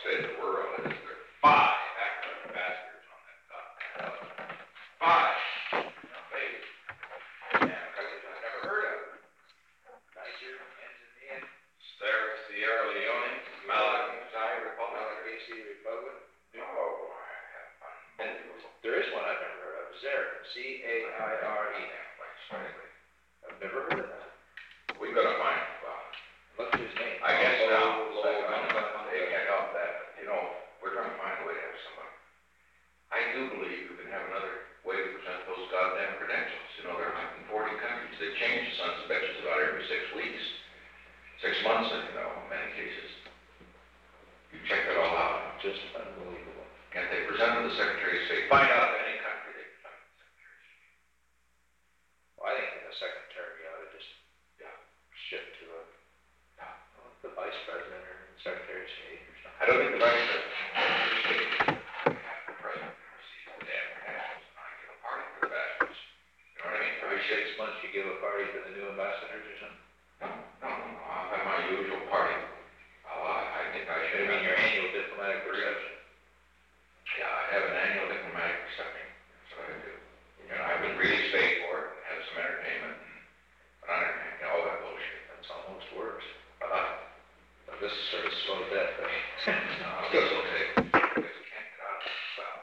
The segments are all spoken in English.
state of the world is there are 5 active ambassadors on that continent. 5. Maybe. Yeah, countries I've never heard of. Niger, Tanzania, Sierra Leone, Malagasy Republic. No, I haven't. There is one I've never heard of. Zaire, C-A-I-R-E. I've never heard of that. We gotta find him. What's his name? I guess now. They can't help that. You know, we're trying to find a way to have somebody. I do believe we can have another way to present those goddamn credentials. You know, there are 140 countries. They change the sons of bitches about every 6 weeks. 6 months, you know, in many cases. You check it all out. Just unbelievable. Can't they present to the Secretary of State? Find out any country they present to the Secretary of State. Well, I think the Secretary ought to just shift to the Vice President or Secretary of State or something. I don't think the Vice President have the President receive the damn credentials and I give a party for the bastards. You know what I mean? Every 6 months you give a party for the new ambassadors or something? No. I'll have my usual party. I think I should. You mean your annual diplomatic reception? Yeah, I have an annual diplomatic reception. That's what I do. You know, I've been really paid for it, have some entertainment, but I don't know all that bullshit. That's almost works. But this is sort of slow death thing. No, it's okay. Because you can't get out of it. Well.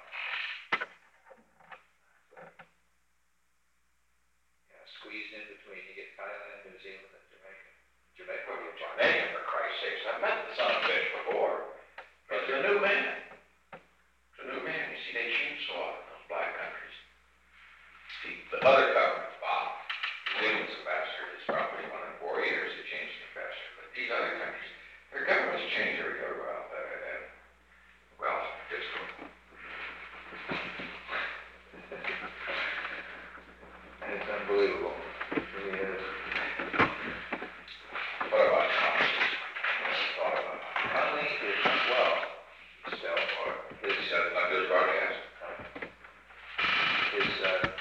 Yeah, squeezed in between. You get Thailand, New Zealand, and Jamaica. Jamaica, for Christ's sakes. I've met the son of a bitch before. But it's a new man. It's a new man. You see, they change so often, those black countries. See, the other governments, Bob, New Zealand's ambassador is probably 1 in 4 years they change the ambassador. But these other countries, their governments change every year. Well, just and it's unbelievable. It really is. What about Conley? Conley is not well. Still, or his broadcast. His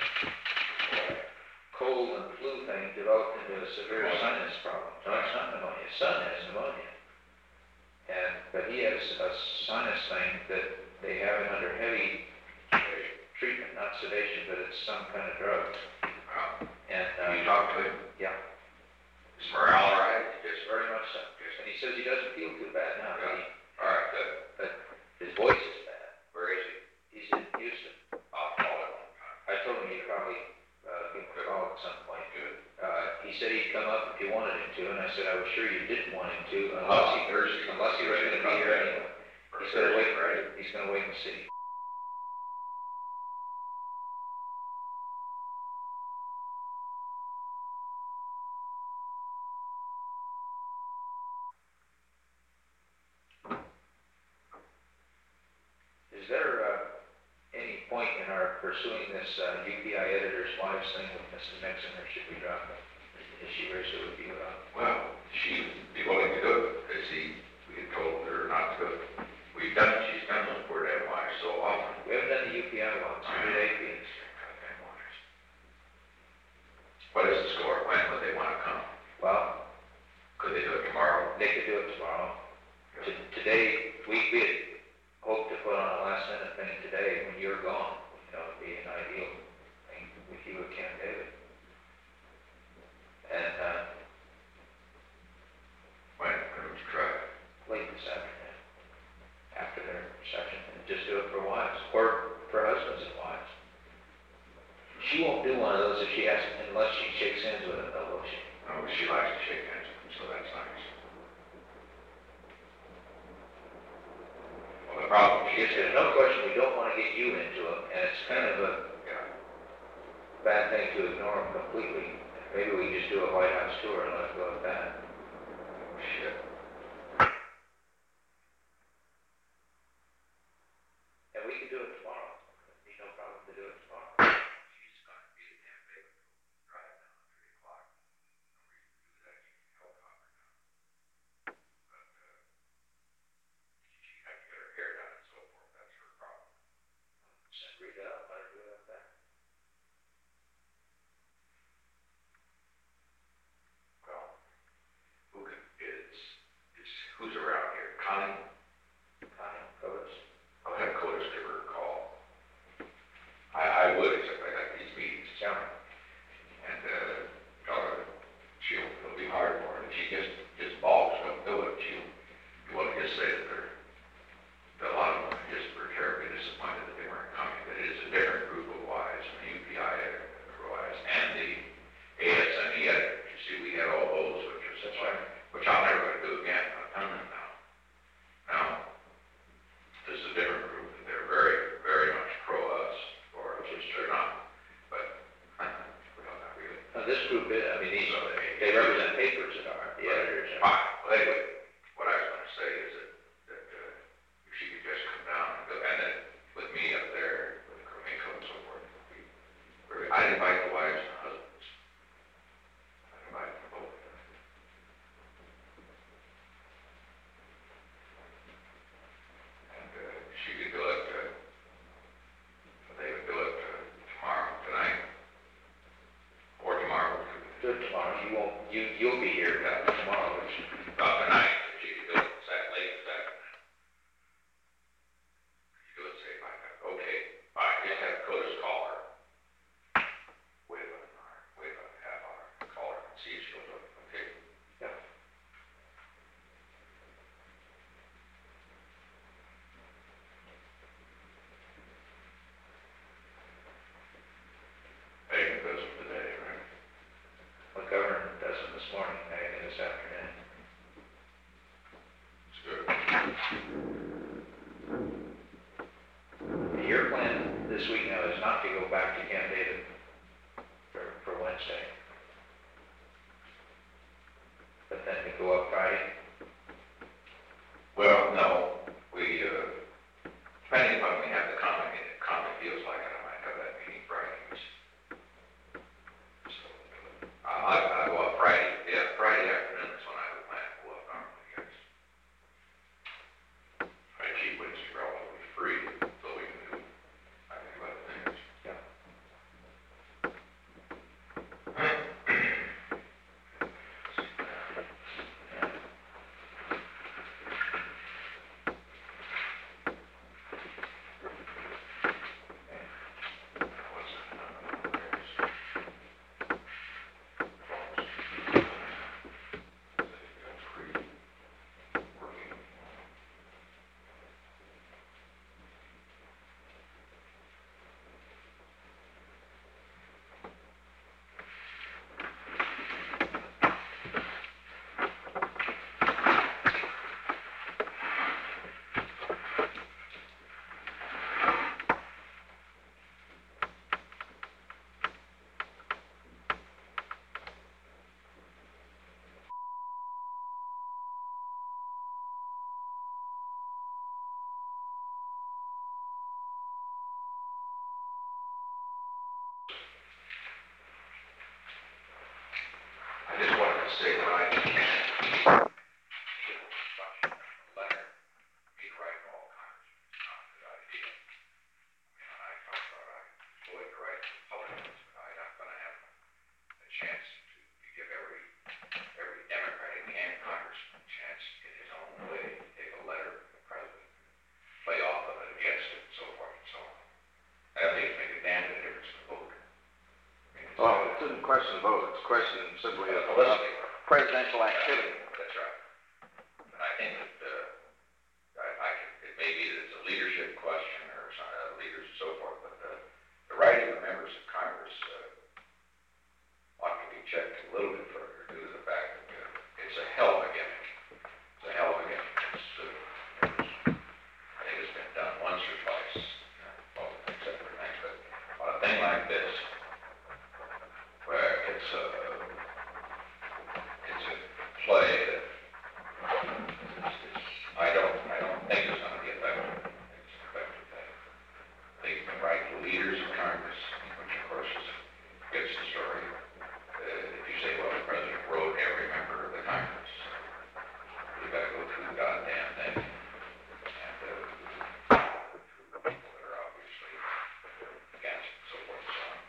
cold and flu thing developed into a severe sinus problem. No, it's not pneumonia. His son has pneumonia. But he has a sinus thing that they have him under heavy treatment, not sedation, but it's some kind of drug. And you talk to him? Yeah. Is morale all right? Just very much so. And he says he doesn't feel too bad now. Yeah. All right, good. But his voice is bad. Where is he? He's in Houston. I'll call him. I told him he'd probably give a call at some point. Good. He said he'd come up if you wanted him to, and I said I was sure you didn't want him to, unless he was going to be here anyway. He's going to wait, right? He's going to wait and see. Is there any point in our pursuing this UPI editor's wives thing with Mrs. Nixon, or should we drop it? Is she very sure with you? Well, she'd be willing to do it, because we had told her not to. She's done those poor damn wives so often. We haven't done the UPI ones. We did APs. What is the score? When would they want to come? Well, could they do it tomorrow? They could do it tomorrow. Today, we had hoped to put on a last-minute thing today when you're gone. You know, it'd be an ideal thing with you at Camp David. And when would you try? Late this afternoon, after their reception, and just do it for wives, or for husbands and wives. She won't do one of those if she has, unless she shakes hands with them, though, will she? No, she likes to shake hands with them, so that's nice. Well, the problem is there's no question we don't want to get you into them, and it's kind of a bad thing to ignore them completely. Maybe we can just do a White House tour and let it go at that. Oh, shit. And we can do it tomorrow. There'd be no problem to do it tomorrow. She's going to be the damn baby. Drive down at 3 o'clock. No reason to do that. You can helicopter down. But she had to get her hair done and so forth. That's her problem. Send Rita up. Let her do it up there. Well, morning, this afternoon. It's good. Your plan this week now is not to go back to Camp David for Wednesday, but then to go up Friday. Well, no, we, depending upon when we have the common feels like it, I might have that meeting Friday. So, I go up Friday, yeah, Friday afternoon is when I would plan to go up normally, yes. I keep Wednesday relatively free, so we can do, I think, other things. Yeah. I just wanted to say that I can't letter me writing all kinds. It's not a good idea. I talked about I enjoy the right to public, but I'm not going to have a chance to give every Democratic and congressman a chance in his own way to take a letter from the president, play off of it against it, and so forth and so on. I don't think it's make a damn bit of difference to the vote. Well, it didn't question the vote, it's question simply of presidential activity. That's right. And I think that, it may be that it's a leadership question or leaders and so forth, but the writing of members of Congress ought to be checked a little bit further due to the fact that it's a hell of a gimmick. It's a hell of a gimmick. I think it's been done once or twice, except for things, but on a thing like this, where it's a play that I don't think is going to be effective. It's an effective thing. They can write the leaders of Congress, which of course gets the story. If you say, well, the president wrote every member of the Congress, you've got to go through the goddamn thing. And people that are obviously against it, so forth and so on.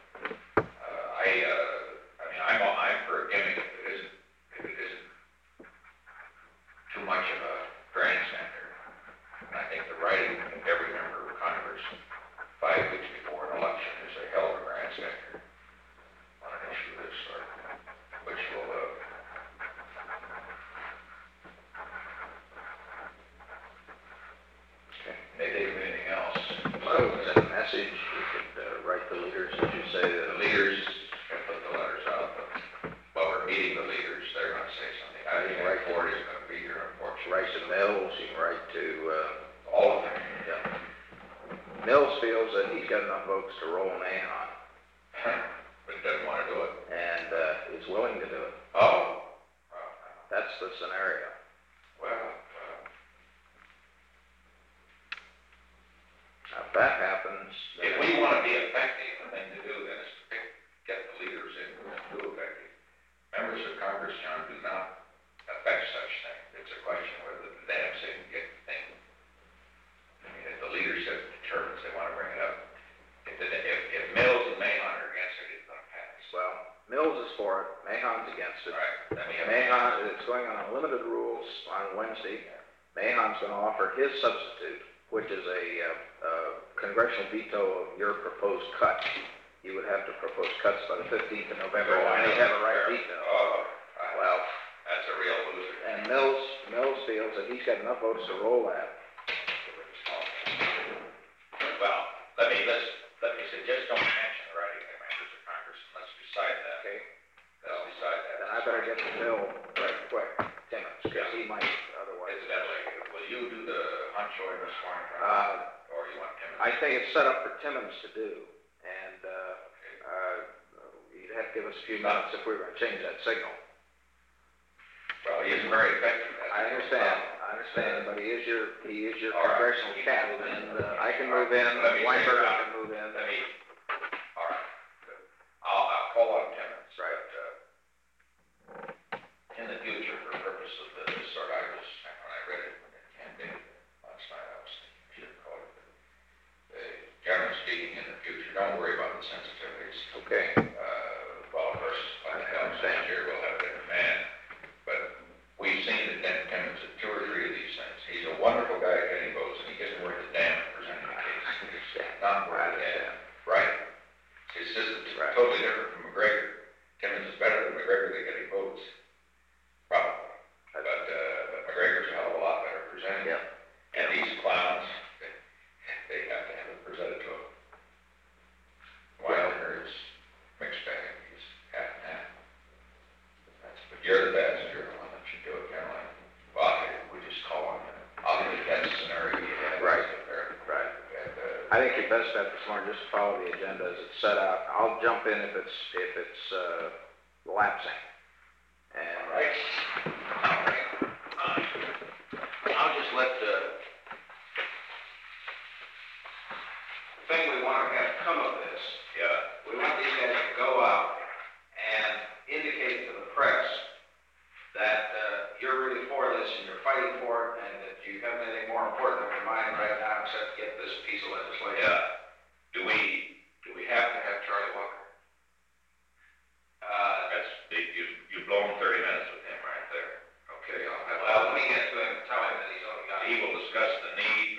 I'm for a gimmick if it isn't too much of a grandstander. And I think the writing of every member of Congress 5 weeks before an election is a hell of a grandstander on an issue of this sort, which will maybe anything else. So it's a message, you could write the leaders, as you say, The leaders can put the letters out, but while we're meeting the leaders, they're going to say something. I think Ford is going to be here, unfortunately. write to Mills, you can write to, All of them. yeah. Mills feels that he's got enough votes to roll Mahon, But doesn't want to do it. and is willing to do it. Oh. Well, That's the scenario. Now, if that happens, if we want to be effective, the thing to do then is to get the leaders in who can do effective. Members of Congress, John, do not affect such things. It's a question whether the damn thing can get the thing. I mean, if the leadership determines they want to bring it up, if Mills and Mahon are against it, it's going to pass. well, Mills is for it, Mahon's against it. All right. Then we have Mahon, it's going on unlimited rules on Wednesday. Mahon's going to offer his substitute, which is a congressional veto of your proposed cut. You would have to propose cuts by the 15th of November, and they have a right veto. Oh, Well, that's a real loser. and Mills feels that he's got enough votes to roll that. Well, let me say, just don't mention the writing of members of Congress, and let's decide that. Okay? Let's decide that. Then I better get to Bill you do the hunt showing this morning, or you want Timmons? I think it's set up for Timmons to do, and, you'd have to give us a few minutes if we were gonna change that signal. Well, he's very effective. I understand, but he is your All right. congressional cat, and, I can move in, Let me Weinberger figure it out. can move in. Let me, all right, good. I'll call on Timmons, Right. but, in the future, for purpose of this sort, when I read it in campaign last night, I was thinking we should call it, generally speaking, in the future, don't worry about the sensitivities. Okay, Well, of course, like the health manager, we'll have a different man, but we've seen that Dan Timmons at 2 or 3 of these things. He's a wonderful guy at getting votes, and he isn't worth a damn at presenting the case. He's not worth a damn, right? His system's Right. totally different from McGregor. Timmons is better than McGregor at getting votes, probably. But McGregor's a hell of a lot better at presenting. yeah, And these clowns, they have to have it presented to them. Weinberger is mixed bag, he's half and half. But you're the best, you're the one that should do it, Caroline. Well, we just call on him. I'll give you that scenario you had. Right. There. right. And, I think your best bet this morning, just follow the agenda as it's set out. I'll jump in if it's lapsing. And, all right. I'll just let the thing we want to have come of this, we want these guys to go out and indicate to the press that you're really for this and you're fighting for it, and that you have anything more important on your mind right now except get this piece of legislation. Do we have to have Charlie Walker? You've blown 30 minutes with him right there. Okay, I'll have. Well, let me get to him and tell him that he's only got. He will discuss the need